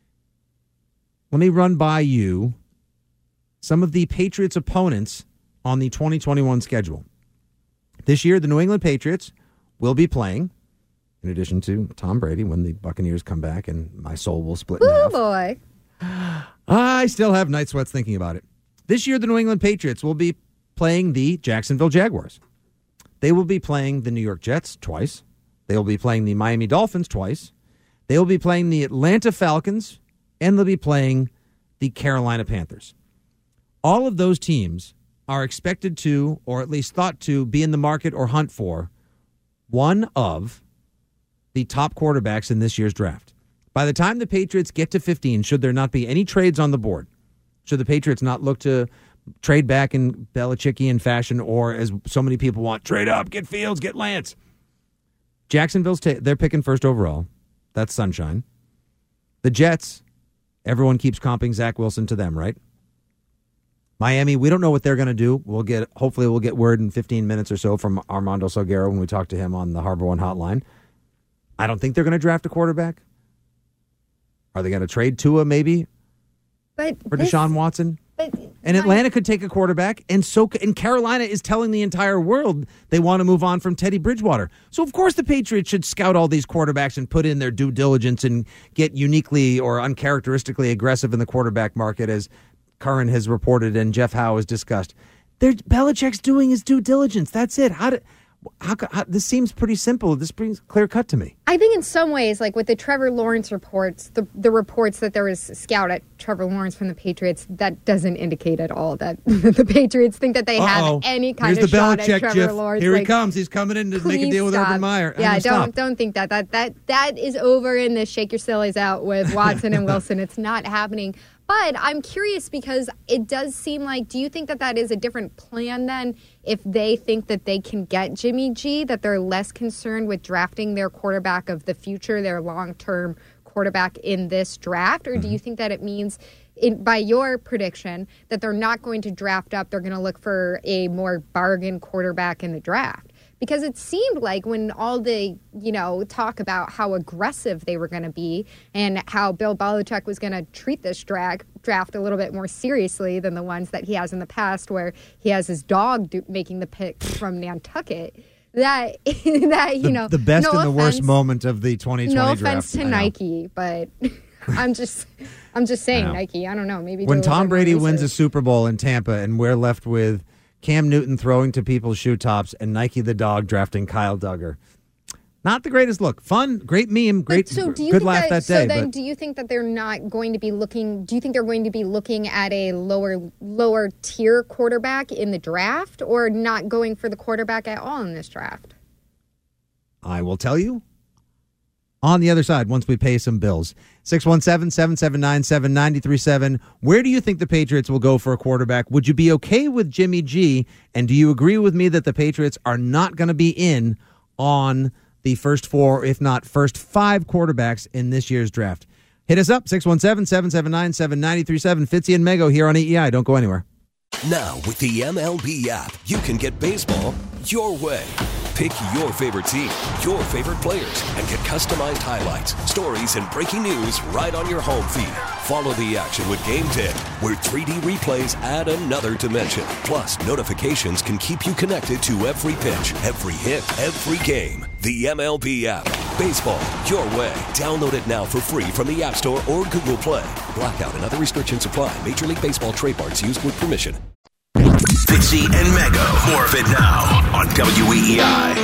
Let me run by you some of the Patriots' opponents on the twenty twenty-one schedule. This year, the New England Patriots will be playing, in addition to Tom Brady, when the Buccaneers come back and my soul will split in Oh, half. boy. I still have night sweats thinking about it. This year, the New England Patriots will be playing the Jacksonville Jaguars. They will be playing the New York Jets twice. They will be playing the Miami Dolphins twice. They will be playing the Atlanta Falcons, and they'll be playing the Carolina Panthers. All of those teams are expected to, or at least thought to, be in the market or hunt for one of the top quarterbacks in this year's draft. By the time the Patriots get to fifteen, should there not be any trades on the board, should the Patriots not look to trade back in Belichickian fashion, or as so many people want, trade up, get Fields, get Lance. Jacksonville's, ta- they're picking first overall. That's sunshine. The Jets, everyone keeps comping Zach Wilson to them, right? Miami, we don't know what they're going to do. We'll get, hopefully we'll get word in fifteen minutes or so from Armando Salguero when we talk to him on the Harbor One hotline. I don't think they're going to draft a quarterback. Are they going to trade Tua maybe? But for this, Deshaun Watson? But and Atlanta could take a quarterback, and so and Carolina is telling the entire world they want to move on from Teddy Bridgewater. So of course the Patriots should scout all these quarterbacks and put in their due diligence and get uniquely or uncharacteristically aggressive in the quarterback market, as Curran has reported and Jeff Howe has discussed. They're, Belichick's doing his due diligence. That's it. How do, how, how this seems pretty simple. This brings clear cut to me. I think in some ways, like with the Trevor Lawrence reports, the the reports that there was a scout at Trevor Lawrence from the Patriots, that doesn't indicate at all that the Patriots think that they Uh-oh. have any kind Here's of the shot Belichick at Trevor GIF. Lawrence. Here like, he comes. He's coming in to make a deal with stop. Urban Meyer. Yeah, don't don't don't think that that that that is over in the shake your sillies out with Watson and Wilson. It's not happening. But I'm curious because it does seem like, do you think that that is a different plan then if they think that they can get Jimmy G, that they're less concerned with drafting their quarterback of the future, their long-term quarterback in this draft? Or mm-hmm. do you think that it means, in, by your prediction, that they're not going to draft up, they're going to look for a more bargain quarterback in the draft? Because it seemed like when all the, you know, talk about how aggressive they were going to be and how Bill Belichick was going to treat this drag, draft a little bit more seriously than the ones that he has in the past, where he has his dog do, making the pick from Nantucket, that, that you the, know. The best no and the offense, worst moment of the twenty twenty no draft. No offense to Nike, but I'm just I'm just saying, I Nike, I don't know. Maybe when Tom Brady wins a research. Super Bowl in Tampa and we're left with Cam Newton throwing to people's shoe tops and Nike the dog drafting Kyle Duggar. Not the greatest look. Fun, great meme, great, so do you good think laugh that, that day. So then but do you think that they're not going to be looking, do you think they're going to be looking at a lower lower tier quarterback in the draft, or not going for the quarterback at all in this draft? I will tell you on the other side once we pay some bills. six one seven, seven seven nine, seven nine three seven. Where do you think the Patriots will go for a quarterback? Would you be okay with Jimmy G? And do you agree with me that the Patriots are not going to be in on the first four, if not first five quarterbacks in this year's draft? Hit us up, six one seven, seven seven nine, seven nine three seven. Fitzy and Mego here on A E I. Don't go anywhere. Now, with the M L B app, you can get baseball your way. Pick your favorite team, your favorite players, and get customized highlights, stories, and breaking news right on your home feed. Follow the action with Game Day, where three D replays add another dimension. Plus, notifications can keep you connected to every pitch, every hit, every game. The M L B app. Baseball your way. Download it now for free from the App Store or Google Play. Blackout and other restrictions apply. Major League Baseball trademarks used with permission. Fitzy and Mego. More of it now on W E E I.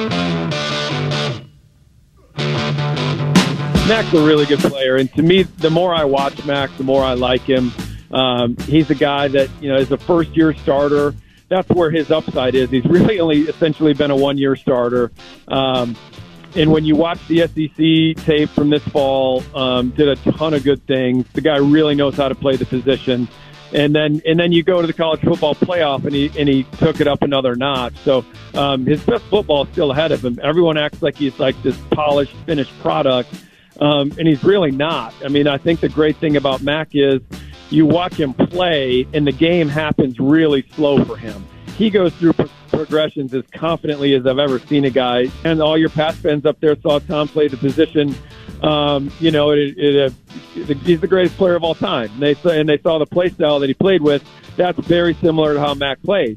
Mac's a really good player, and to me, the more I watch Mac, the more I like him. Um, he's a guy that, you know, is a first-year starter. That's where his upside is. He's really only essentially been a one-year starter. Um, and when you watch the S E C tape from this fall, um, did a ton of good things. The guy really knows how to play the position. And then and then you go to the college football playoff, and he and he took it up another notch. So um, his best football is still ahead of him. Everyone acts like he's like this polished, finished product, um, and he's really not. I mean, I think the great thing about Mac is you watch him play, and the game happens really slow for him. He goes through pro- progressions as confidently as I've ever seen a guy. And all your Pats fans up there saw Tom play the position. Um, you know, it, it, it, he's the greatest player of all time. And they saw, and they saw the play style that he played with. That's very similar to how Mac plays.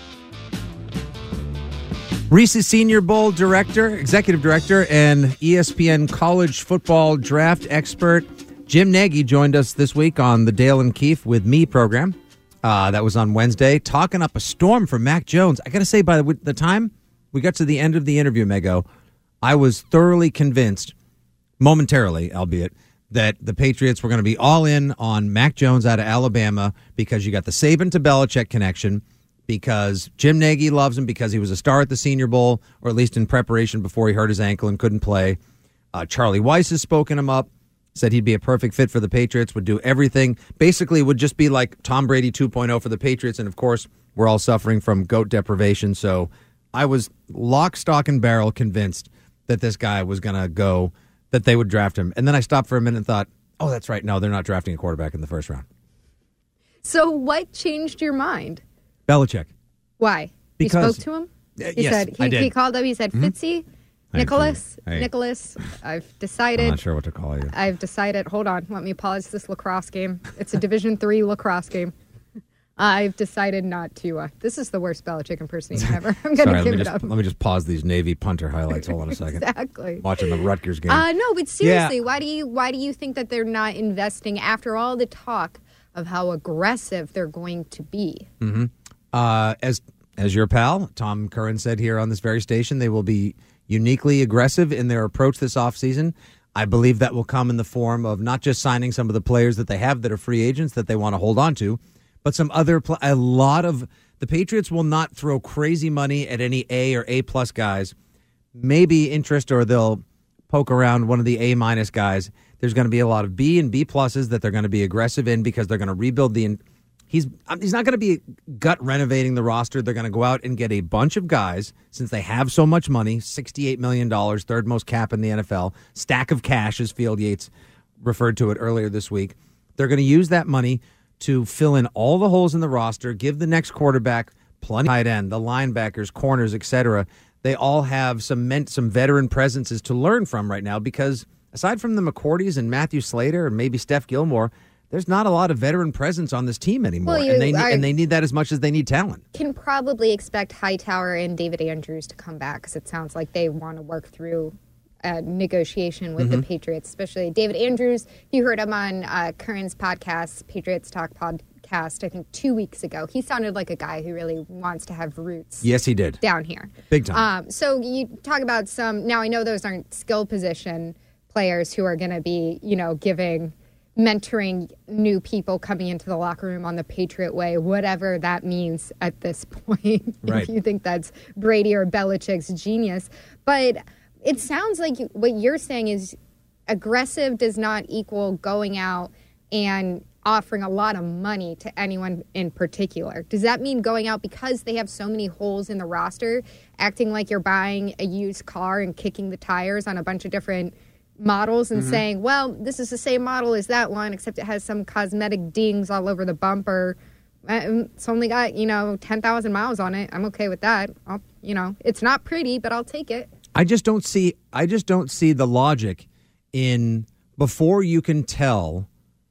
Reese's Senior Bowl director, executive director, and E S P N college football draft expert, Jim Nagy joined us this week on the Dale and Keefe with Me program. Uh, that was on Wednesday, talking up a storm for Mac Jones. I got to say, by the, the time we got to the end of the interview, Mego, I was thoroughly convinced, momentarily, albeit, that the Patriots were going to be all in on Mac Jones out of Alabama because you got the Saban to Belichick connection, because Jim Nagy loves him, because he was a star at the Senior Bowl, or at least in preparation before he hurt his ankle and couldn't play. Uh, Charlie Weiss has spoken him up, said he'd be a perfect fit for the Patriots, would do everything. Basically, would just be like Tom Brady two point oh for the Patriots, and of course, we're all suffering from goat deprivation, so I was lock, stock, and barrel convinced that this guy was going to go, that they would draft him. And then I stopped for a minute and thought, oh, that's right. No, they're not drafting a quarterback in the first round. So what changed your mind? Belichick. Why? Because, you spoke to him? Uh, He yes, said, he, I did. he called up, he said, Mhm. Fitzy, Hey, Nicholas, Hey. Nicholas, I've decided. I'm not sure what to call you. I've decided, hold on, let me pause this lacrosse game. It's a Division three lacrosse game. I've decided not to. Uh, this is the worst Belichick impersonation ever. I'm going to Sorry, give let me, it just, up. let me just pause these Navy punter highlights. Hold on a second. Exactly. Watching the Rutgers game. Uh, no, but seriously, Yeah. why do you why do you think that they're not investing after all the talk of how aggressive they're going to be? Mm-hmm. Uh, as as your pal, Tom Curran, said here on this very station, they will be uniquely aggressive in their approach this offseason. I believe that will come in the form of not just signing some of the players that they have that are free agents that they want to hold on to, but some other, pl- a lot of, the Patriots will not throw crazy money at any A or A-plus guys. Maybe interest, or they'll poke around one of the A-minus guys. There's going to be a lot of B and B-pluses that they're going to be aggressive in because they're going to rebuild the... He's he's not going to be gut renovating the roster. They're going to go out and get a bunch of guys, since they have so much money, sixty-eight million dollars, third most cap in the N F L, stack of cash, as Field Yates referred to it earlier this week. They're going to use that money to fill in all the holes in the roster, give the next quarterback plenty of tight end, the linebackers, corners, et cetera. They all have some meant, some veteran presences to learn from right now, because aside from the McCourties and Matthew Slater and maybe Steph Gilmore, there's not a lot of veteran presence on this team anymore, Well, you and they are- and they need that as much as they need talent. Can probably expect Hightower and David Andrews to come back, because it sounds like they want to work through a negotiation with the Mhm. Patriots, especially David Andrews. You heard him on uh, Curran's podcast, Patriots Talk podcast, I think two weeks ago. He sounded like a guy who really wants to have roots. Yes, he did. Down here. Big time. Um, so you talk about some, now I know those aren't skill position players who are going to be, you know, giving, mentoring new people coming into the locker room on the Patriot way, whatever that means at this point, Right. if you think that's Brady or Belichick's genius. But it sounds like you- what you're saying is aggressive does not equal going out and offering a lot of money to anyone in particular. Does that mean going out because they have so many holes in the roster, acting like you're buying a used car and kicking the tires on a bunch of different models and Mhm. saying, well, this is the same model as that one, except it has some cosmetic dings all over the bumper. Uh, It's only got, you know, ten thousand miles on it. I'm okay with that. I'll, you know, it's not pretty, but I'll take it. I just don't see. I just don't see the logic in, before you can tell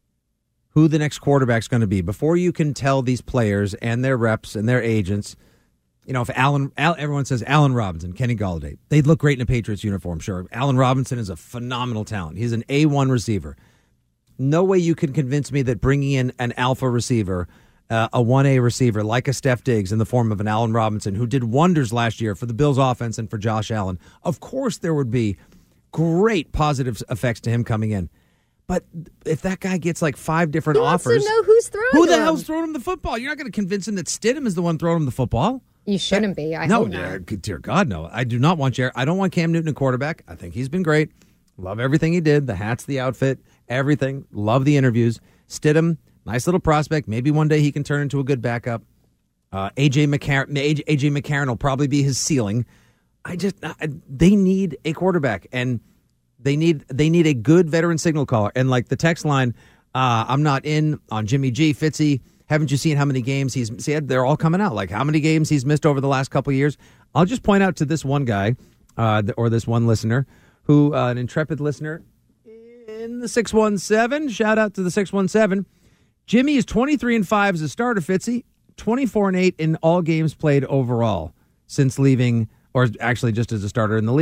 who the next quarterback's going to be, before you can tell these players and their reps and their agents. You know, if Allen, Al, everyone says Allen Robinson, Kenny Galladay, they'd look great in a Patriots uniform, sure. Allen Robinson is a phenomenal talent. He's an A one receiver. No way you can convince me that bringing in an alpha receiver, uh, a one A receiver like a Steph Diggs in the form of an Allen Robinson, who did wonders last year for the Bills offense and for Josh Allen, of course there would be great positive effects to him coming in. But if that guy gets like five different He wants offers, to know who's throwing who the him. hell's throwing him the football? You're not going to convince him that Stidham is the one throwing him the football. You shouldn't be. I no, hope not. dear, dear God, no. I do not want Jared. I don't want Cam Newton at quarterback. I think he's been great. Love everything he did. The hats, the outfit, everything. Love the interviews. Stidham, nice little prospect. Maybe one day he can turn into a good backup. Uh, A J McCarron, A J McCarron will probably be his ceiling. I just I, they need a quarterback, and they need they need a good veteran signal caller. And like the text line, uh, I'm not in on Jimmy G, Fitzy. Haven't you seen how many games he's see? They're all coming out. Like how many games he's missed over the last couple of years. I'll just point out to this one guy, uh, or this one listener, who uh, an intrepid listener in the six one seven. Shout out to the six one seven. Jimmy is twenty-three and five as a starter. Fitzy, twenty-four and eight in all games played overall since leaving, or actually just as a starter in the league.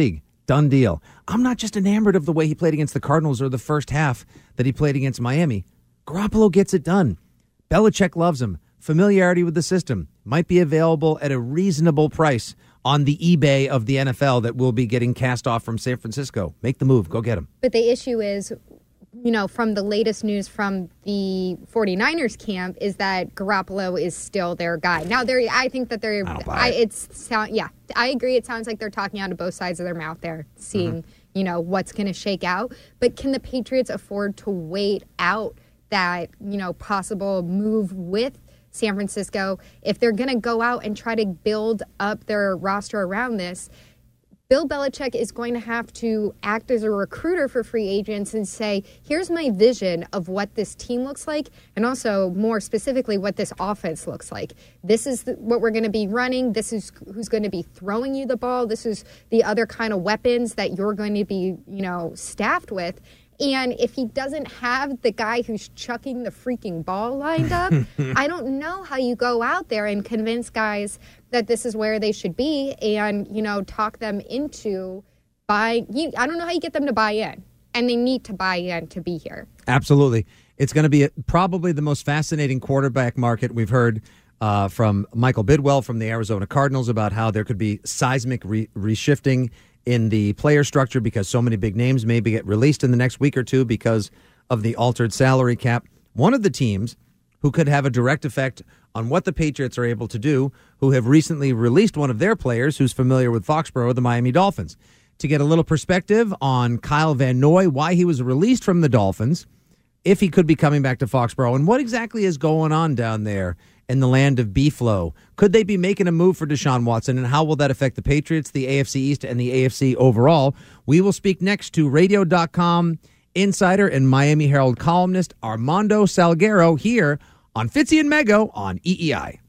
Done deal. I'm not just enamored of the way he played against the Cardinals or the first half that he played against Miami. Garoppolo gets it done. Belichick loves him. Familiarity with the system. Might be available at a reasonable price on the eBay of the N F L that will be getting cast off from San Francisco. Make the move. Go get him. But the issue is, you know, from the latest news from the 49ers camp is that Garoppolo is still their guy. Now, there, I think that they're, I don't buy I, it. it's, sound, yeah, I agree. It sounds like they're talking out of both sides of their mouth there, seeing, mm-hmm. you know, what's going to shake out. But can the Patriots afford to wait out that, you know, possible move with San Francisco if they're going to go out and try to build up their roster around this? Bill Belichick is going to have to act as a recruiter for free agents and say, here's my vision of what this team looks like, and also more specifically what this offense looks like. This is the, what we're going to be running. This is who's going to be throwing you the ball. This is the other kind of weapons that you're going to be, you know, staffed with. And if he doesn't have the guy who's chucking the freaking ball lined up, I don't know how you go out there and convince guys that this is where they should be and, you know, talk them into buying. You, I don't know how you get them to buy in. And they need to buy in to be here. Absolutely. It's going to be a, probably the most fascinating quarterback market we've heard uh, from Michael Bidwell from the Arizona Cardinals about how there could be seismic re- reshifting in the player structure because so many big names maybe get released in the next week or two because of the altered salary cap. One of the teams who could have a direct effect on what the Patriots are able to do, who have recently released one of their players who's familiar with Foxborough, the Miami Dolphins. To get a little perspective on Kyle Van Noy, why he was released from the Dolphins, if he could be coming back to Foxborough, and what exactly is going on down there in the land of B-Flow. Could they be making a move for Deshaun Watson, and how will that affect the Patriots, the A F C East, and the A F C overall? We will speak next to radio dot com insider and Miami Herald columnist Armando Salguero here on Fitzy and Mego on E E I.